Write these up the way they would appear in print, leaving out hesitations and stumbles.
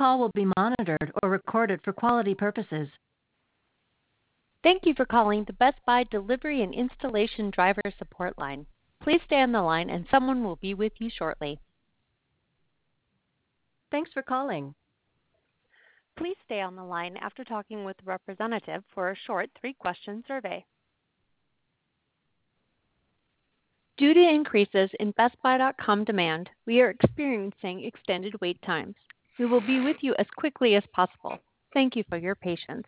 call will be monitored or recorded for quality purposes. Thank you for calling the Best Buy Delivery and Installation Driver Support Line. Please stay on the line and someone will be with you shortly. Thanks for calling. Please stay on the line after talking with a representative for a short 3-question survey. Due to increases in BestBuy.com demand, we are experiencing extended wait times. We will be with you as quickly as possible. Thank you for your patience.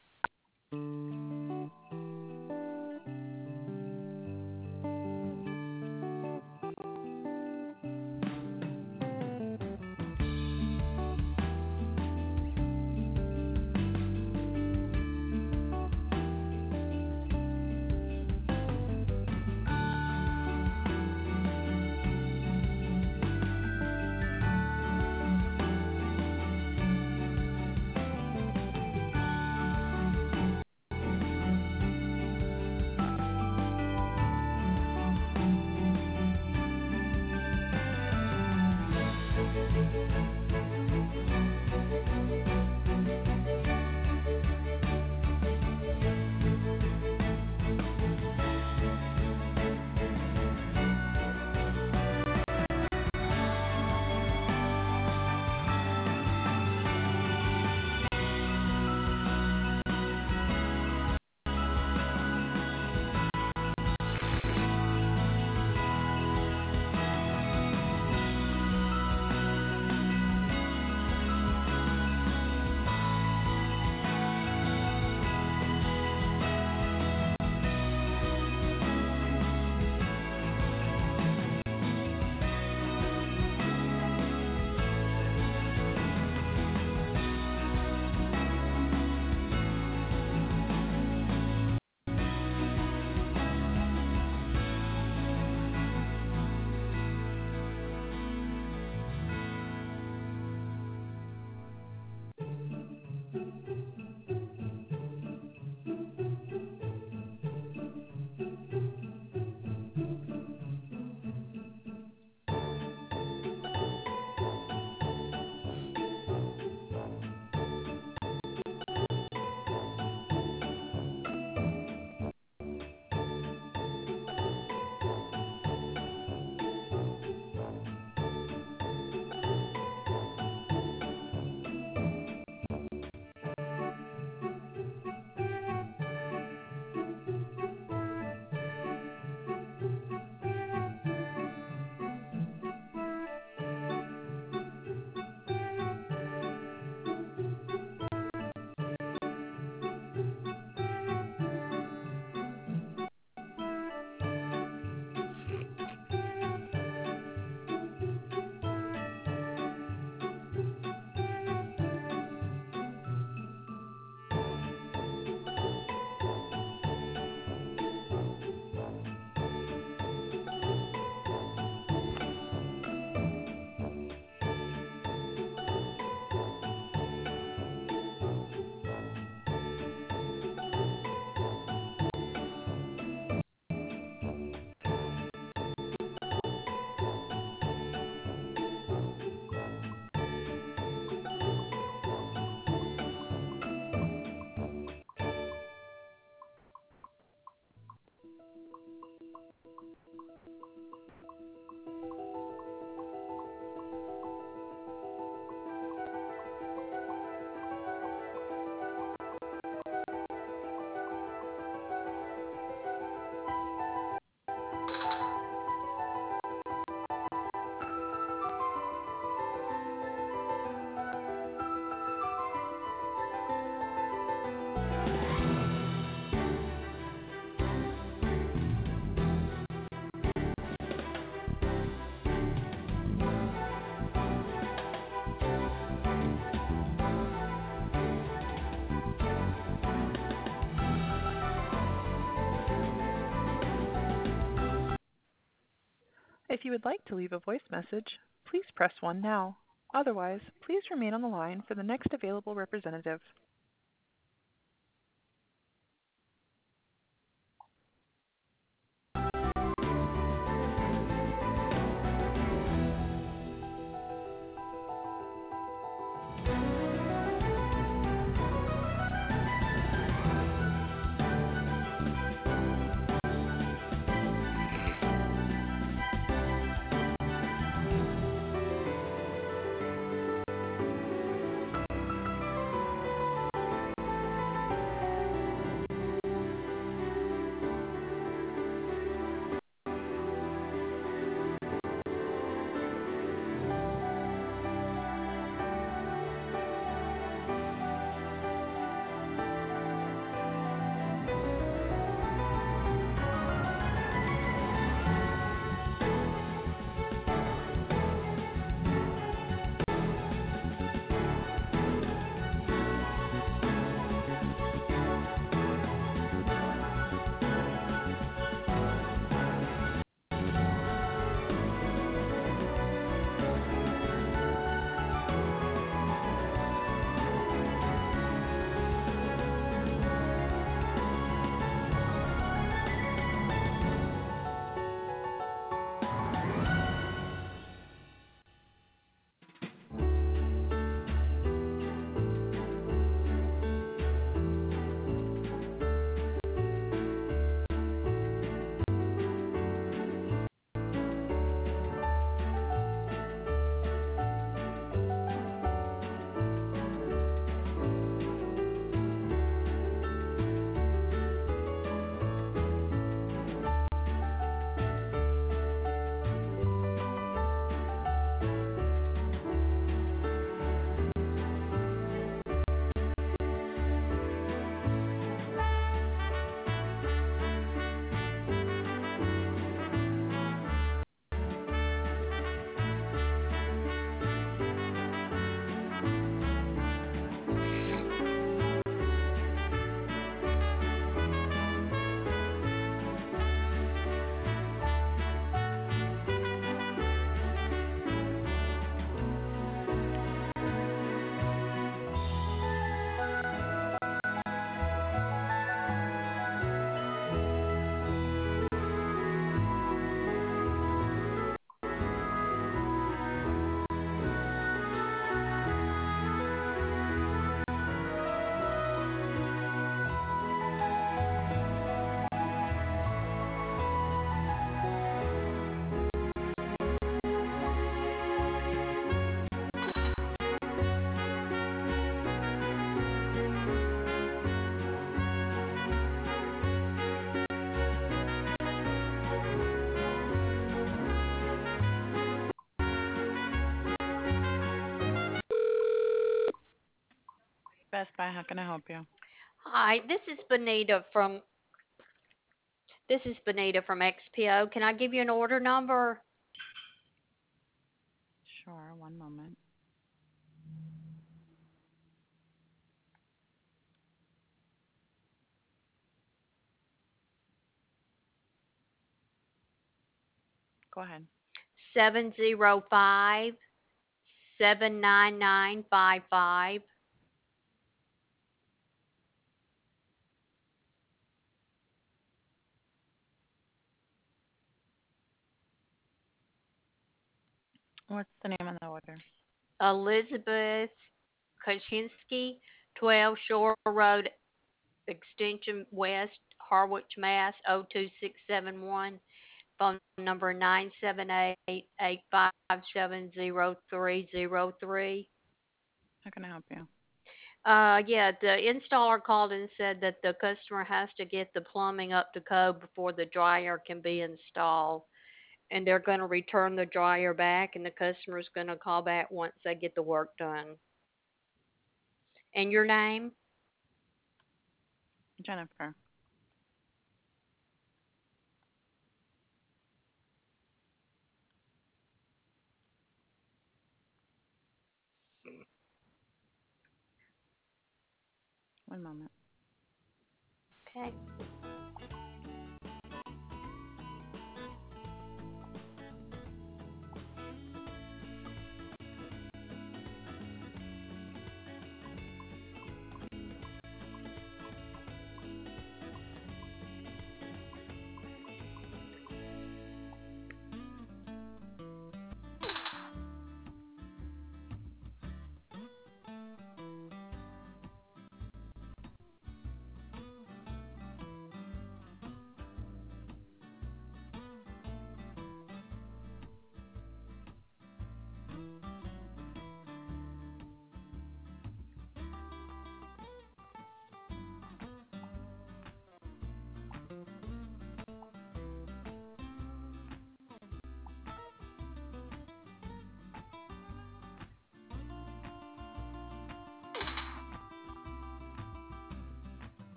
If you would like to leave a voice message, please press 1 now. Otherwise, please remain on the line for the next available representative. Best Buy. How can I help you? Hi, this is Benita from XPO. Can I give you an order number? Sure. One moment. Go ahead. 705-79955. What's the name on the order? Elizabeth Kaczynski, 12 Shore Road, Extension West, Harwich, Mass. 02671. Phone number 978-857-0303. How can I help you? Yeah, the installer called and said that the customer has to get the plumbing up to code before the dryer can be installed. And they're going to return the dryer back, and the customer's going to call back once they get the work done. And your name? Jennifer. One moment. Okay.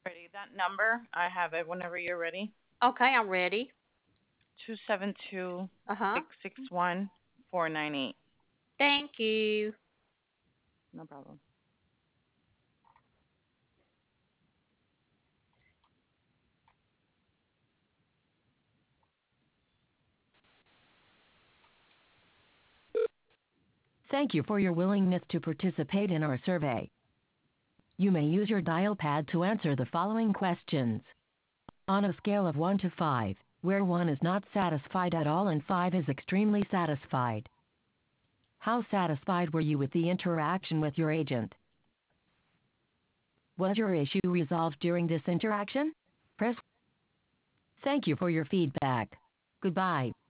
Ready. That number, I have it whenever you're ready. Okay, I'm ready. 272 Uh-huh. 661 498. Thank you. No problem. Thank you for your willingness to participate in our survey. You may use your dial pad to answer the following questions. On a scale of 1 to 5, where 1 is not satisfied at all and 5 is extremely satisfied, how satisfied were you with the interaction with your agent? Was your issue resolved during this interaction? Press. Thank you for your feedback. Goodbye.